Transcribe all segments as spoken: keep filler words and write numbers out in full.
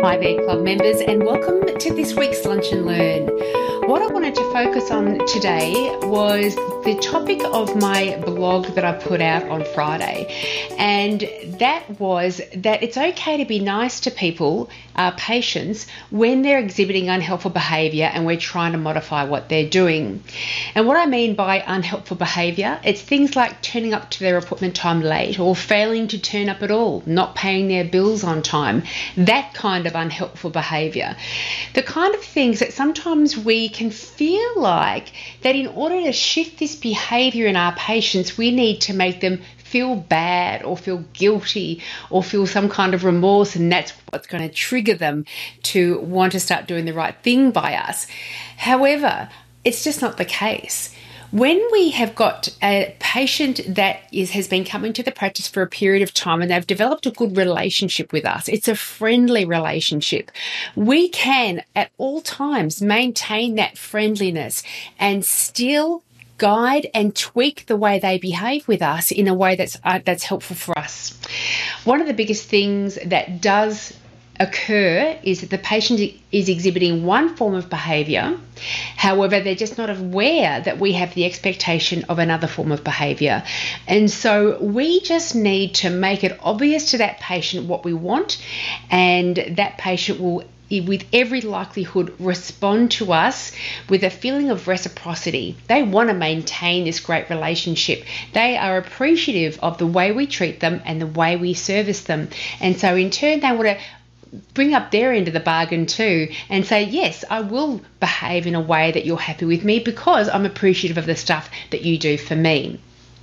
Hi there, club members, and welcome to this week's Lunch and Learn. What I wanted to focus on today was the topic of my blog that I put out on Friday, and that was that it's okay to be nice to people, our patients, when they're exhibiting unhelpful behaviour and we're trying to modify what they're doing. And what I mean by unhelpful behaviour, it's things like turning up to their appointment time late or failing to turn up at all, not paying their bills on time, that kind of unhelpful behaviour. The kind of things that sometimes we can feel like that in order to shift this behaviour in our patients, we need to make them feel bad or feel guilty or feel some kind of remorse, and that's what's going to trigger them to want to start doing the right thing by us. However, it's just not the case. When we have got a patient that is has been coming to the practice for a period of time and they've developed a good relationship with us, it's a friendly relationship, we can at all times maintain that friendliness and still guide and tweak the way they behave with us in a way that's uh, that's helpful for us. One of the biggest things that does occur is that the patient is exhibiting one form of behaviour, however they're just not aware that we have the expectation of another form of behaviour, and so we just need to make it obvious to that patient what we want, and that patient will with every likelihood respond to us with a feeling of reciprocity. They want to maintain this great relationship. They are appreciative of the way we treat them and the way we service them, and so in turn they want to bring up their end of the bargain too and say, yes, I will behave in a way that you're happy with me because I'm appreciative of the stuff that you do for me.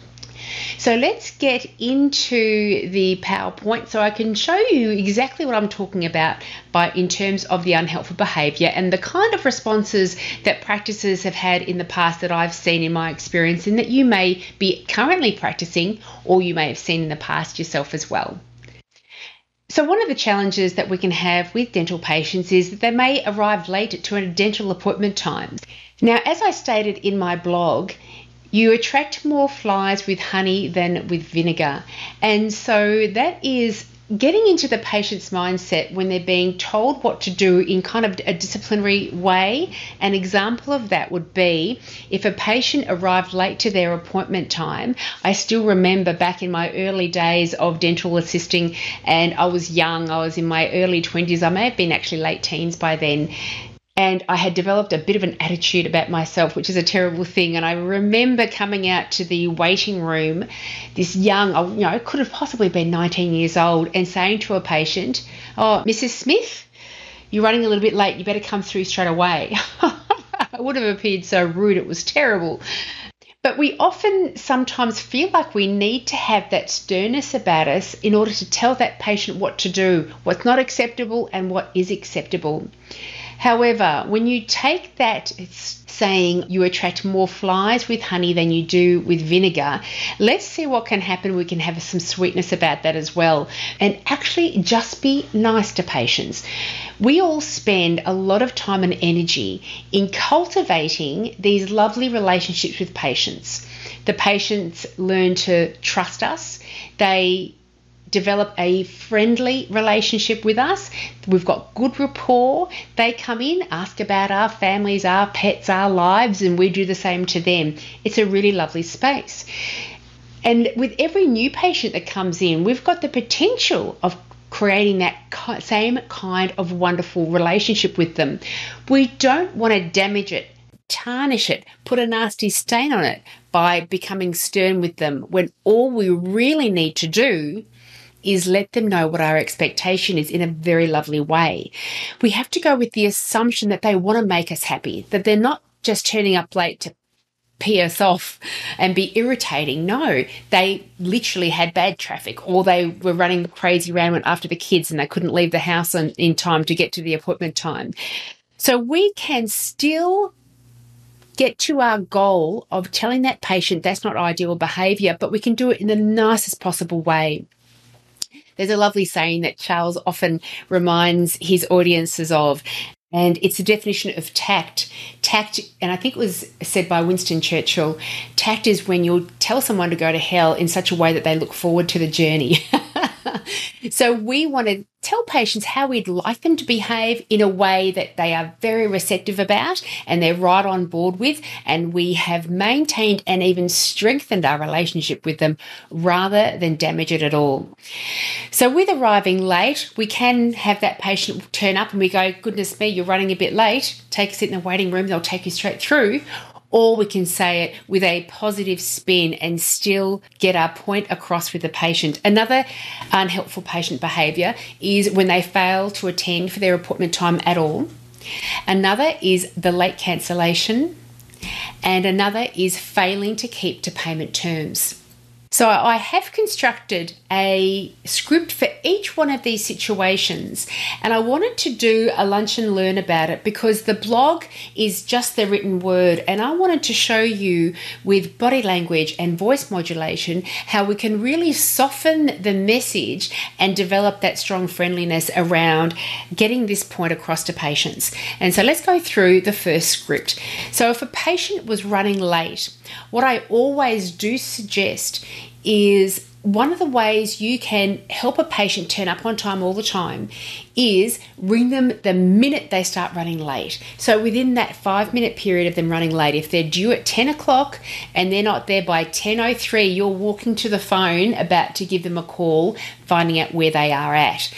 So let's get into the PowerPoint so I can show you exactly what I'm talking about by in terms of the unhelpful behaviour and the kind of responses that practices have had in the past that I've seen in my experience and that you may be currently practicing or you may have seen in the past yourself as well. So one of the challenges that we can have with dental patients is that they may arrive late to a dental appointment time. Now, as I stated in my blog, you attract more flies with honey than with vinegar. And so that is getting into the patient's mindset when they're being told what to do in kind of a disciplinary way. An example of that would be if a patient arrived late to their appointment time. I still remember back in my early days of dental assisting, and I was young, I was in my early twenties, I may have been actually late teens by then. And I had developed a bit of an attitude about myself, which is a terrible thing. And I remember coming out to the waiting room, this young, you know, could have possibly been nineteen years old, and saying to a patient, "Oh, Missus Smith, you're running a little bit late. You better come through straight away." I would have appeared so rude. It was terrible. But we often sometimes feel like we need to have that sternness about us in order to tell that patient what to do, what's not acceptable and what is acceptable. However, when you take that saying you attract more flies with honey than you do with vinegar, let's see what can happen. We can have some sweetness about that as well, and actually just be nice to patients. We all spend a lot of time and energy in cultivating these lovely relationships with patients. The patients learn to trust us. They develop a friendly relationship with us. We've got good rapport. They come in, ask about our families, our pets, our lives, and we do the same to them. It's a really lovely space. And with every new patient that comes in, we've got the potential of creating that same kind of wonderful relationship with them. We don't want to damage it, tarnish it, put a nasty stain on it by becoming stern with them, when all we really need to do is let them know what our expectation is in a very lovely way. We have to go with the assumption that they want to make us happy, that they're not just turning up late to pee us off and be irritating. No, they literally had bad traffic, or they were running crazy around after the kids and they couldn't leave the house in, in time to get to the appointment time. So we can still get to our goal of telling that patient that's not ideal behaviour, but we can do it in the nicest possible way. There's a lovely saying that Charles often reminds his audiences of, and it's a definition of tact. Tact, and I think it was said by Winston Churchill, tact is when you'll tell someone to go to hell in such a way that they look forward to the journey. So we want to tell patients how we'd like them to behave in a way that they are very receptive about and they're right on board with, and we have maintained and even strengthened our relationship with them rather than damage it at all. So with arriving late, we can have that patient turn up and we go, goodness me, you're running a bit late. Take a seat in the waiting room, they'll take you straight through. Or we can say it with a positive spin and still get our point across with the patient. Another unhelpful patient behaviour is when they fail to attend for their appointment time at all. Another is the late cancellation. And another is failing to keep to payment terms. So I have constructed a script for each one of these situations, and I wanted to do a lunch and learn about it because the blog is just the written word, and I wanted to show you with body language and voice modulation how we can really soften the message and develop that strong friendliness around getting this point across to patients. And so let's go through the first script. So if a patient was running late, what I always do suggest is one of the ways you can help a patient turn up on time all the time is ring them the minute they start running late. So within that five minute period of them running late, if they're due at ten o'clock and they're not there by ten oh three, you're walking to the phone about to give them a call, finding out where they are at.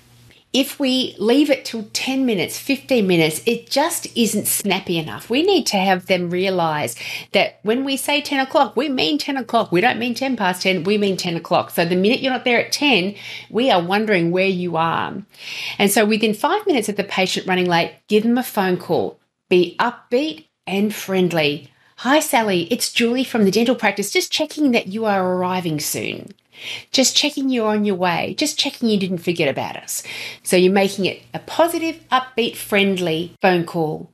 If we leave it till ten minutes, fifteen minutes, it just isn't snappy enough. We need to have them realise that when we say ten o'clock, we mean ten o'clock. We don't mean ten past ten, we mean ten o'clock. So the minute you're not there at ten, we are wondering where you are. And so within five minutes of the patient running late, give them a phone call. Be upbeat and friendly. Hi, Sally, it's Julie from the dental practice, just checking that you are arriving soon. Just checking you're on your way. Just checking you didn't forget about us. So you're making it a positive, upbeat, friendly phone call.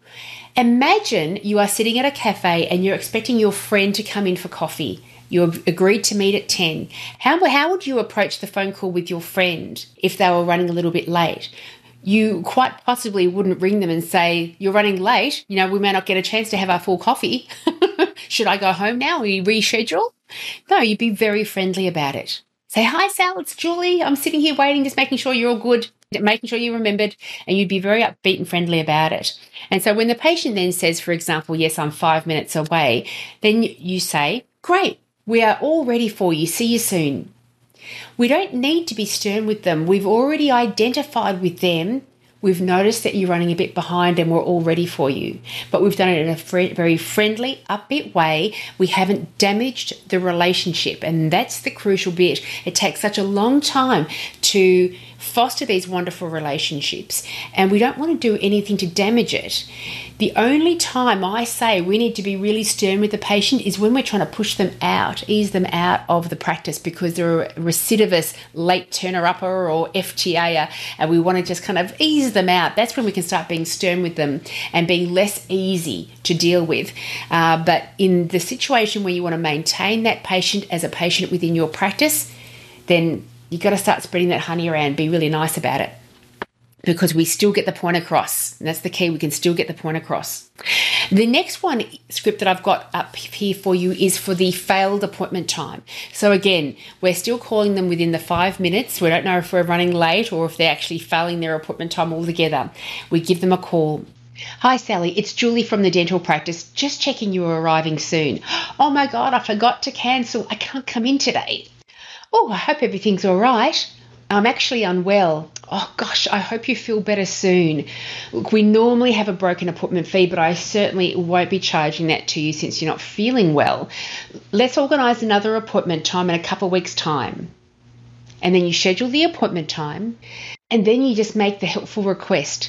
Imagine you are sitting at a cafe and you're expecting your friend to come in for coffee. You've agreed to meet at ten. How, how would you approach the phone call with your friend if they were running a little bit late? You quite possibly wouldn't ring them and say, you're running late. You know, we may not get a chance to have our full coffee. Should I go home now? Will you reschedule? No, you'd be very friendly about it. Say, hi, Sal, it's Julie. I'm sitting here waiting, just making sure you're all good, making sure you remembered, and you'd be very upbeat and friendly about it. And so when the patient then says, for example, yes, I'm five minutes away, then you say, great, we are all ready for you. See you soon. We don't need to be stern with them. We've already identified with them. We've noticed that you're running a bit behind and we're all ready for you. But we've done it in a fr- very friendly, upbeat way. We haven't damaged the relationship. And that's the crucial bit. It takes such a long time to foster these wonderful relationships. And we don't want to do anything to damage it. The only time I say we need to be really stern with the patient is when we're trying to push them out, ease them out of the practice because they're a recidivist, late turner-upper or F T A-er, and we want to just kind of ease them out. That's when we can start being stern with them and being less easy to deal with. Uh, but in the situation where you want to maintain that patient as a patient within your practice, then you've got to start spreading that honey around, be really nice about it. Because we still get the point across. And that's the key. We can still get the point across. The next one script that I've got up here for you is for the failed appointment time. So again, we're still calling them within the five minutes. We don't know if we're running late or if they're actually failing their appointment time altogether. We give them a call. Hi, Sally. It's Julie from the dental practice. Just checking you are arriving soon. Oh my God, I forgot to cancel. I can't come in today. Oh, I hope everything's all right. I'm actually unwell. Oh gosh, I hope you feel better soon. Look, we normally have a broken appointment fee, but I certainly won't be charging that to you since you're not feeling well. Let's organise another appointment time in a couple of weeks' time. And then you schedule the appointment time, and then you just make the helpful request.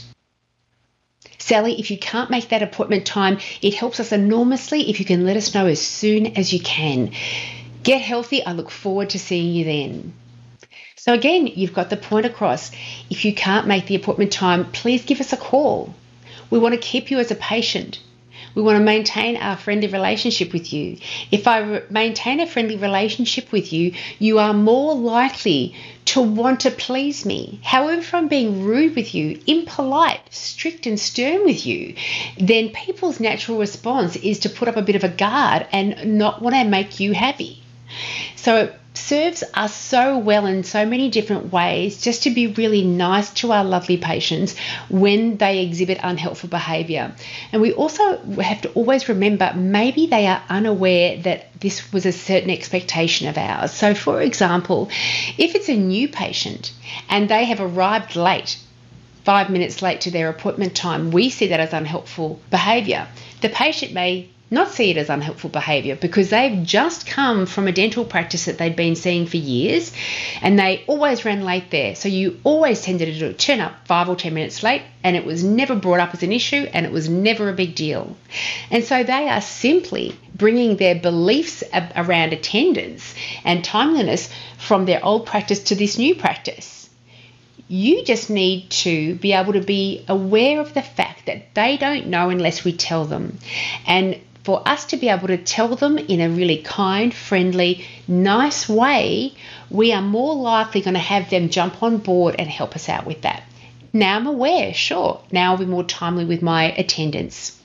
Sally, if you can't make that appointment time, it helps us enormously if you can let us know as soon as you can. Get healthy. I look forward to seeing you then. So again, you've got the point across. If you can't make the appointment time, please give us a call. We want to keep you as a patient. We want to maintain our friendly relationship with you. If I re- maintain a friendly relationship with you, you are more likely to want to please me. However, if I'm being rude with you, impolite, strict and stern with you, then people's natural response is to put up a bit of a guard and not want to make you happy. So serves us so well in so many different ways just to be really nice to our lovely patients when they exhibit unhelpful behaviour. And we also have to always remember maybe they are unaware that this was a certain expectation of ours. So for example, if it's a new patient and they have arrived late, five minutes late to their appointment time, we see that as unhelpful behaviour. The patient may not see it as unhelpful behaviour because they've just come from a dental practice that they'd been seeing for years and they always ran late there. So you always tended to turn up five or ten minutes late and it was never brought up as an issue and it was never a big deal. And so they are simply bringing their beliefs around attendance and timeliness from their old practice to this new practice. You just need to be able to be aware of the fact that they don't know unless we tell them. And for us to be able to tell them in a really kind, friendly, nice way, we are more likely going to have them jump on board and help us out with that. Now I'm aware, sure. Now I'll be more timely with my attendance.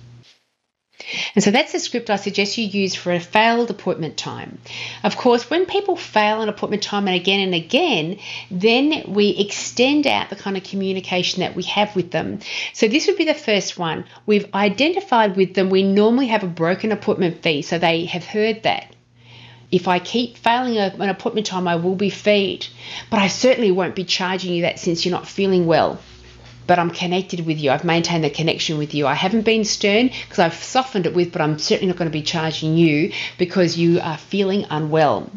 And so that's the script I suggest you use for a failed appointment time. Of course, when people fail an appointment time and again and again, then we extend out the kind of communication that we have with them. So this would be the first one. We've identified with them we normally have a broken appointment fee, so they have heard that. If I keep failing a, an appointment time, I will be feed, but I certainly won't be charging you that since you're not feeling well. But I'm connected with you. I've maintained the connection with you. I haven't been stern because I've softened it with, but I'm certainly not going to be charging you because you are feeling unwell.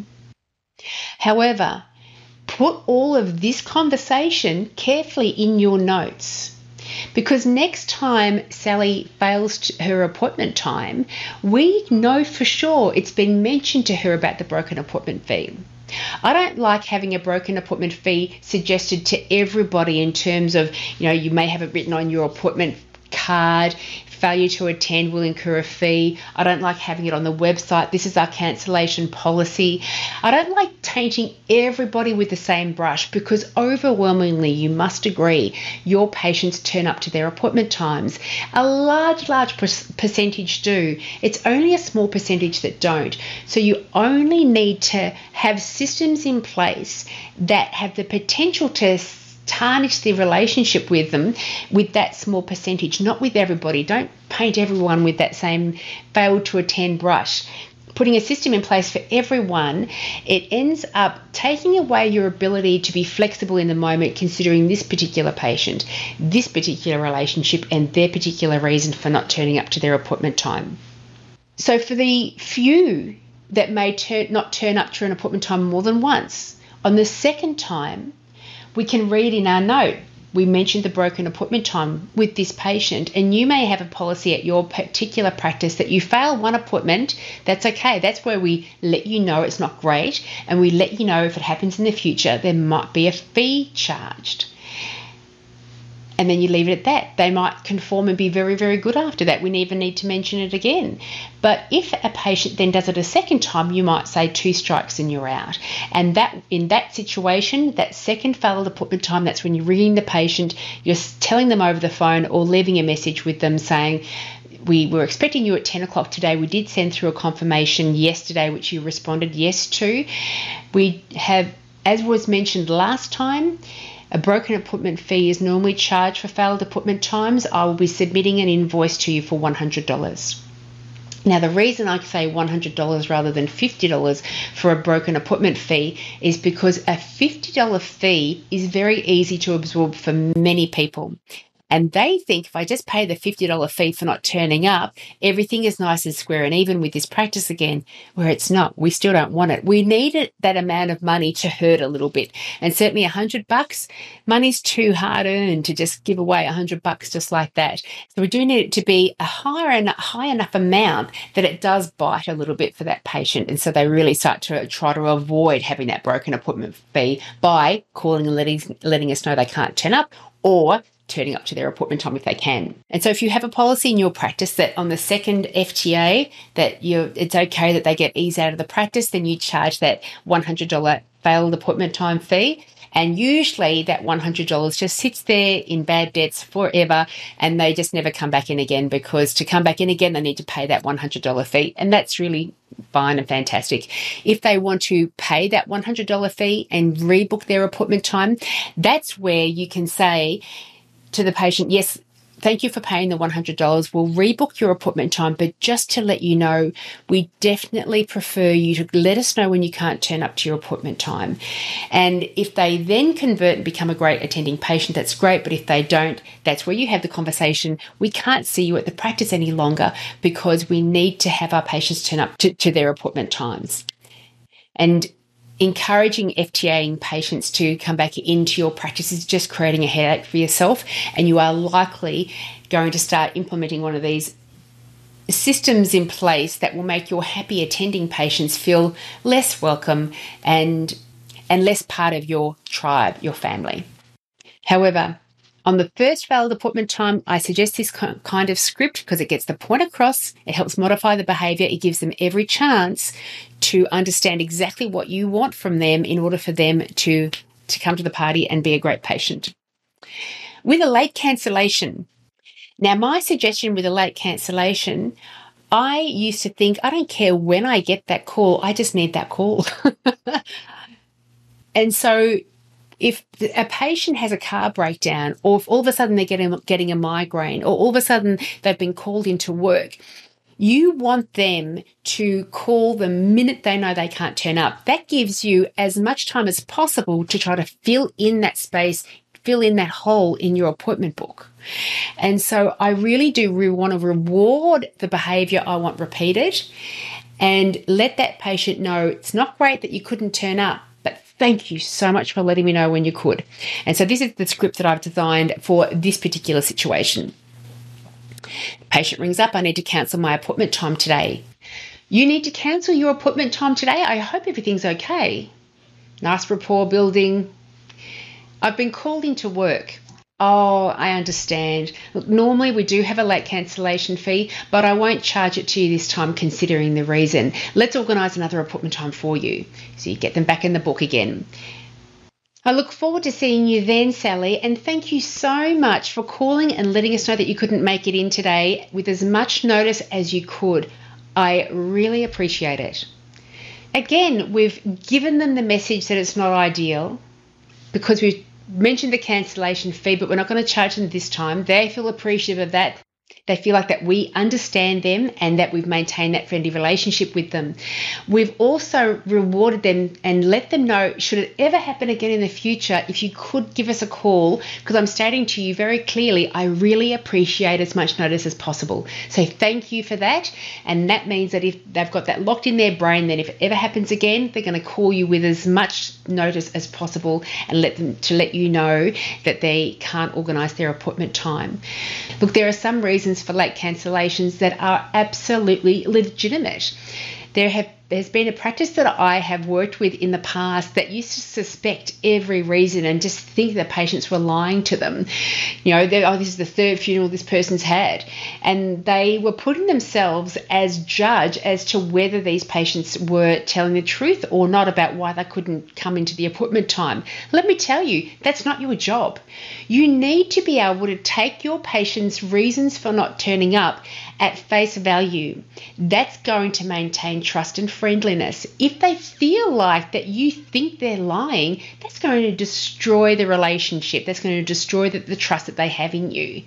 However, put all of this conversation carefully in your notes, because next time Sally fails her appointment time, we know for sure it's been mentioned to her about the broken appointment fee. I don't like having a broken appointment fee suggested to everybody in terms of, you know, you may have it written on your appointment card, failure to attend will incur a fee. I don't like having it on the website. This is our cancellation policy. I don't like tainting everybody with the same brush because overwhelmingly, you must agree, your patients turn up to their appointment times. A large, large percentage do. It's only a small percentage that don't. So you only need to have systems in place that have the potential to tarnish the relationship with them with that small percentage, not with everybody. Don't paint everyone with that same failed to attend brush. Putting a system in place for everyone, it ends up taking away your ability to be flexible in the moment, considering this particular patient, this particular relationship, and their particular reason for not turning up to their appointment time. So for the few that may turn, not turn up to an appointment time more than once, on the second time, we can read in our note, we mentioned the broken appointment time with this patient, and you may have a policy at your particular practice that you fail one appointment. That's okay. That's where we let you know it's not great, and we let you know if it happens in the future, there might be a fee charged. And then you leave it at that. They might conform and be very, very good after that. We never need to mention it again. But if a patient then does it a second time, you might say two strikes and you're out. And that in that situation, that second failed appointment time, that's when you're ringing the patient, you're telling them over the phone or leaving a message with them saying, we were expecting you at ten o'clock today. We did send through a confirmation yesterday, which you responded yes to. We have, as was mentioned last time, a broken appointment fee is normally charged for failed appointment times. I will be submitting an invoice to you for one hundred dollars. Now, the reason I say one hundred dollars rather than fifty dollars for a broken appointment fee is because a fifty dollars fee is very easy to absorb for many people. And they think if I just pay the fifty dollars fee for not turning up, everything is nice and square. And even with this practice again, where it's not, we still don't want it. We need it, that amount of money to hurt a little bit. And certainly a hundred bucks, money's too hard earned to just give away a hundred bucks just like that. So we do need it to be a higher and high enough amount that it does bite a little bit for that patient. And so they really start to try to avoid having that broken appointment fee by calling and letting, letting us know they can't turn up, or turning up to their appointment time if they can. And so if you have a policy in your practice that on the second F T A that you're, it's okay that they get eased out of the practice, then you charge that one hundred dollars failed appointment time fee. And usually that one hundred dollars just sits there in bad debts forever, and they just never come back in again, because to come back in again, they need to pay that one hundred dollars fee. And that's really fine and fantastic. If they want to pay that one hundred dollars fee and rebook their appointment time, that's where you can say to the patient, yes, thank you for paying the one hundred dollars. We'll rebook your appointment time, but just to let you know, we definitely prefer you to let us know when you can't turn up to your appointment time. And if they then convert and become a great attending patient, that's great. But if they don't, that's where you have the conversation. We can't see you at the practice any longer because we need to have our patients turn up to, to their appointment times. And encouraging F T A-ing patients to come back into your practice is just creating a headache for yourself, and you are likely going to start implementing one of these systems in place that will make your happy attending patients feel less welcome and and less part of your tribe, your family. However, on the first valid appointment time, I suggest this kind of script because it gets the point across, it helps modify the behaviour, it gives them every chance to understand exactly what you want from them in order for them to, to come to the party and be a great patient. With a late cancellation, now my suggestion with a late cancellation, I used to think, I don't care when I get that call, I just need that call. And so if a patient has a car breakdown, or if all of a sudden they're getting, getting a migraine, or all of a sudden they've been called into work, you want them to call the minute they know they can't turn up. That gives you as much time as possible to try to fill in that space, fill in that hole in your appointment book. And so I really do re- want to reward the behaviour I want repeated, and let that patient know it's not great that you couldn't turn up, but thank you so much for letting me know when you could. And so this is the script that I've designed for this particular situation. Patient rings up, I need to cancel my appointment time today. You need to cancel your appointment time today? I hope everything's okay. Nice rapport building. I've been called into work. Oh, I understand. Look, normally we do have a late cancellation fee, but I won't charge it to you this time considering the reason. Let's organise another appointment time for you. So you get them back in the book again. I look forward to seeing you then, Sally, and thank you so much for calling and letting us know that you couldn't make it in today with as much notice as you could. I really appreciate it. Again, we've given them the message that it's not ideal because we've mentioned the cancellation fee, but we're not going to charge them this time. They feel appreciative of that. They feel like that we understand them and that we've maintained that friendly relationship with them. We've also rewarded them and let them know, should it ever happen again in the future, if you could give us a call, because I'm stating to you very clearly, I really appreciate as much notice as possible. So thank you for that. And that means that if they've got that locked in their brain, then if it ever happens again, they're going to call you with as much notice as possible and let them to let you know that they can't organise their appointment time. Look, there are some reasons for late cancellations that are absolutely legitimate. There have there's been a practice that I have worked with in the past that used to suspect every reason and just think that patients were lying to them. You know, oh, this is the third funeral this person's had. And they were putting themselves as judge as to whether these patients were telling the truth or not about why they couldn't come into the appointment time. Let me tell you, that's not your job. You need to be able to take your patient's reasons for not turning up at face value. That's going to maintain trust and friendliness. If they feel like that you think they're lying, that's going to destroy the relationship. That's going to destroy the, the trust that they have in you.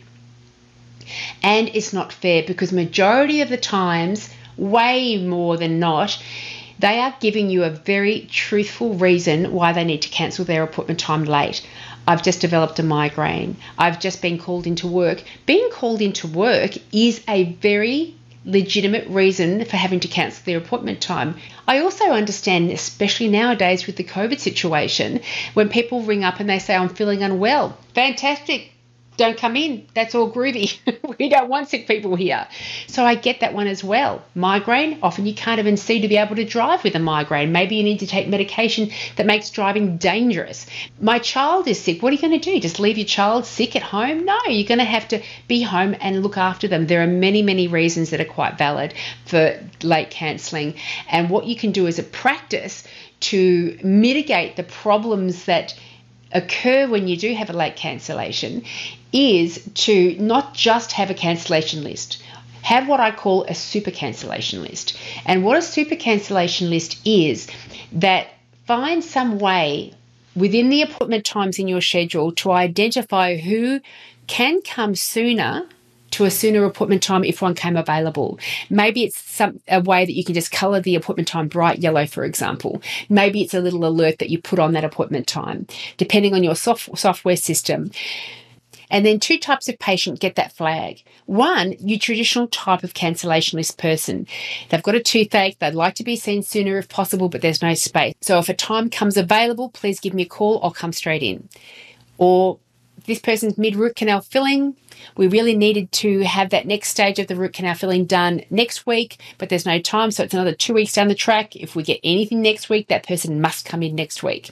And it's not fair because majority of the times, way more than not, they are giving you a very truthful reason why they need to cancel their appointment time late. I've just developed a migraine. I've just been called into work. Being called into work is a very legitimate reason for having to cancel their appointment time. I also understand, especially nowadays with the COVID situation, when people ring up and they say, I'm feeling unwell. Fantastic. Don't come in. That's all groovy. We don't want sick people here. So I get that one as well. Migraine, often you can't even see to be able to drive with a migraine. Maybe you need to take medication that makes driving dangerous. My child is sick. What are you going to do? Just leave your child sick at home? No, you're going to have to be home and look after them. There are many, many reasons that are quite valid for late cancelling. And what you can do as a practice to mitigate the problems that occur when you do have a late cancellation is to not just have a cancellation list. Have what I call a super cancellation list. And what a super cancellation list is, that find some way within the appointment times in your schedule to identify who can come sooner to a sooner appointment time if one came available. Maybe it's some a way that you can just colour the appointment time bright yellow, for example. Maybe it's a little alert that you put on that appointment time, depending on your soft, software system. And then two types of patient get that flag. One, your traditional type of cancellation list person. They've got a toothache, they'd like to be seen sooner if possible, but there's no space. So if a time comes available, please give me a call, I'll come straight in. Or this person's mid-root canal filling. We really needed to have that next stage of the root canal filling done next week, but there's no time, so it's another two weeks down the track. If we get anything next week, that person must come in next week.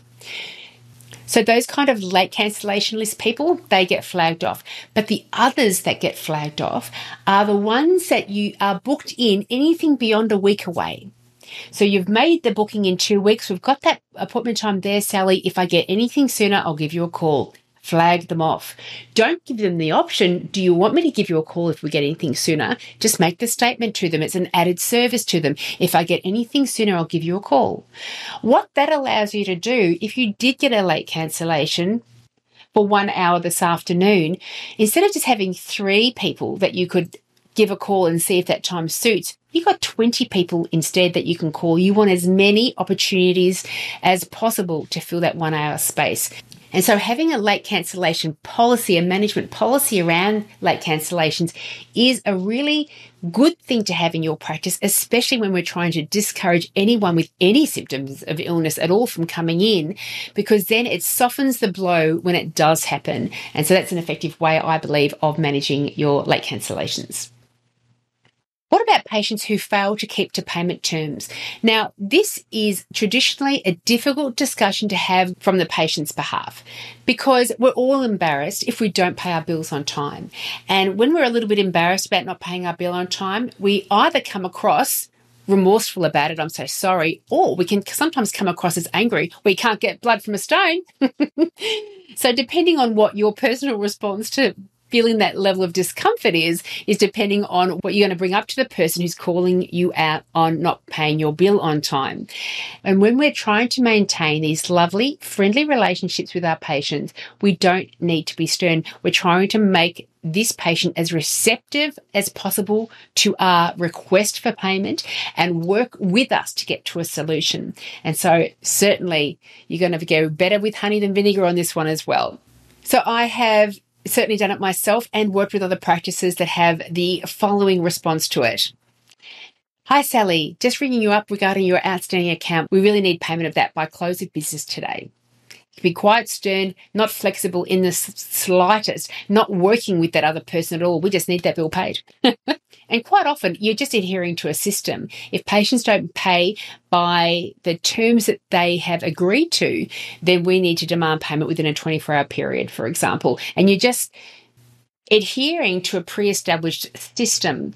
So those kind of late cancellation list people, they get flagged off. But the others that get flagged off are the ones that you are booked in anything beyond a week away. So you've made the booking in two weeks. We've got that appointment time there, Sally. If I get anything sooner, I'll give you a call. Flag them off. Don't give them the option, do you want me to give you a call if we get anything sooner? Just make the statement to them. It's an added service to them. If I get anything sooner, I'll give you a call. What that allows you to do, if you did get a late cancellation for one hour this afternoon, instead of just having three people that you could give a call and see if that time suits, you've got twenty people instead that you can call. You want as many opportunities as possible to fill that one hour space. And so having a late cancellation policy, a management policy around late cancellations, is a really good thing to have in your practice, especially when we're trying to discourage anyone with any symptoms of illness at all from coming in, because then it softens the blow when it does happen. And so that's an effective way, I believe, of managing your late cancellations. What about patients who fail to keep to payment terms? Now, this is traditionally a difficult discussion to have from the patient's behalf, because we're all embarrassed if we don't pay our bills on time. And when we're a little bit embarrassed about not paying our bill on time, we either come across remorseful about it, I'm so sorry, or we can sometimes come across as angry, we can't get blood from a stone. So depending on what your personal response to feeling that level of discomfort is, is depending on what you're going to bring up to the person who's calling you out on not paying your bill on time. And when we're trying to maintain these lovely, friendly relationships with our patients, we don't need to be stern. We're trying to make this patient as receptive as possible to our request for payment and work with us to get to a solution. And so certainly you're going to go better with honey than vinegar on this one as well. So I have certainly done it myself and worked with other practices that have the following response to it. Hi, Sally. Just ringing you up regarding your outstanding account. We really need payment of that by close of business today. You can be quite stern, not flexible in the slightest, not working with that other person at all. We just need that bill paid. And quite often, you're just adhering to a system. If patients don't pay by the terms that they have agreed to, then we need to demand payment within a twenty-four hour period, for example. And you're just adhering to a pre-established system.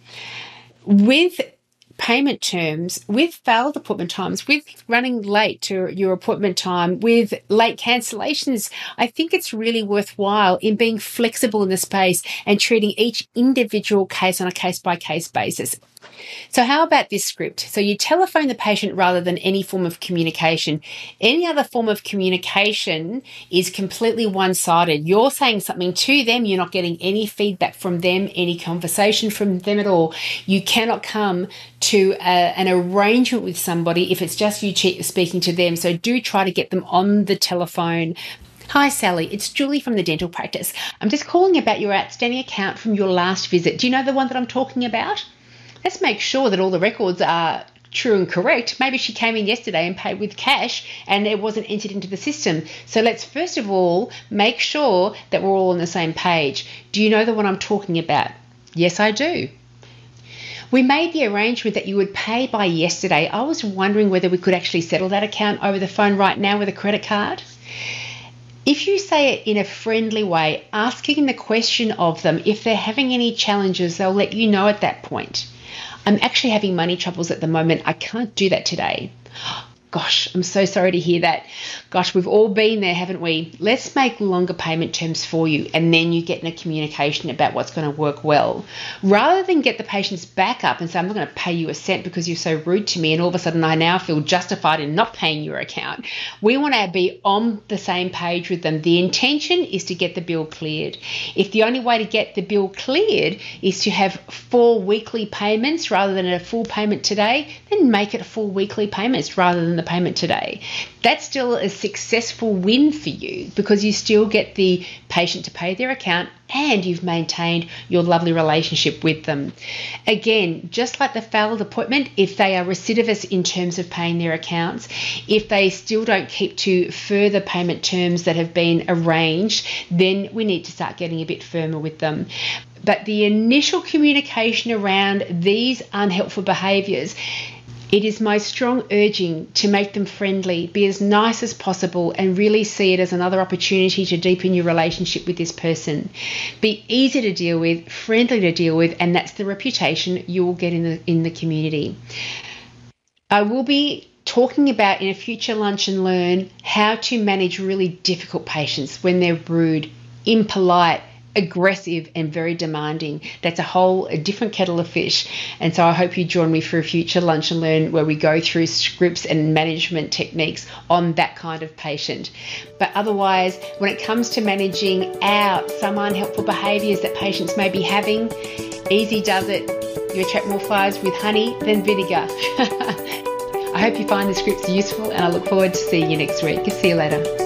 With payment terms, with failed appointment times, with running late to your appointment time, with late cancellations, I think it's really worthwhile in being flexible in the space and treating each individual case on a case-by-case basis. So how about this script? So you telephone the patient rather than any form of communication. Any other form of communication is completely one-sided. You're saying something to them, you're not getting any feedback from them, any conversation from them at all. You cannot come to a, an arrangement with somebody if it's just you speaking to them. So do try to get them on the telephone. Hi, Sally. It's Julie from the dental practice. I'm just calling about your outstanding account from your last visit. Do you know the one that I'm talking about? Let's make sure that all the records are true and correct. Maybe she came in yesterday and paid with cash and it wasn't entered into the system. So let's first of all make sure that we're all on the same page. Do you know the one I'm talking about? Yes, I do. We made the arrangement that you would pay by yesterday. I was wondering whether we could actually settle that account over the phone right now with a credit card. If you say it in a friendly way, asking the question of them, if they're having any challenges, they'll let you know at that point. I'm actually having money troubles at the moment. I can't do that today. Gosh, I'm so sorry to hear that. Gosh, we've all been there, haven't we? Let's make longer payment terms for you, and then you get in a communication about what's going to work well. Rather than get the patient's back up and say, I'm not going to pay you a cent because you're so rude to me, and all of a sudden I now feel justified in not paying your account. We want to be on the same page with them. The intention is to get the bill cleared. If the only way to get the bill cleared is to have four weekly payments rather than a full payment today, then make it full weekly payments rather than the payment today. That's still a successful win for you because you still get the patient to pay their account and you've maintained your lovely relationship with them. Again, just like the failed appointment, if they are recidivist in terms of paying their accounts, if they still don't keep to further payment terms that have been arranged, then we need to start getting a bit firmer with them. But the initial communication around these unhelpful behaviours, it is my strong urging to make them friendly, be as nice as possible, and really see it as another opportunity to deepen your relationship with this person. Be easy to deal with, friendly to deal with, and that's the reputation you will get in the in the community. I will be talking about in a future Lunch and Learn how to manage really difficult patients when they're rude, impolite, aggressive and very demanding. That's a whole a different kettle of fish. And so I hope you join me for a future Lunch and Learn where we go through scripts and management techniques on that kind of patient. But otherwise, when it comes to managing out some unhelpful behaviours that patients may be having, easy does it. You attract more flies with honey than vinegar. I hope you find the scripts useful, and I look forward to seeing you next week. See you later.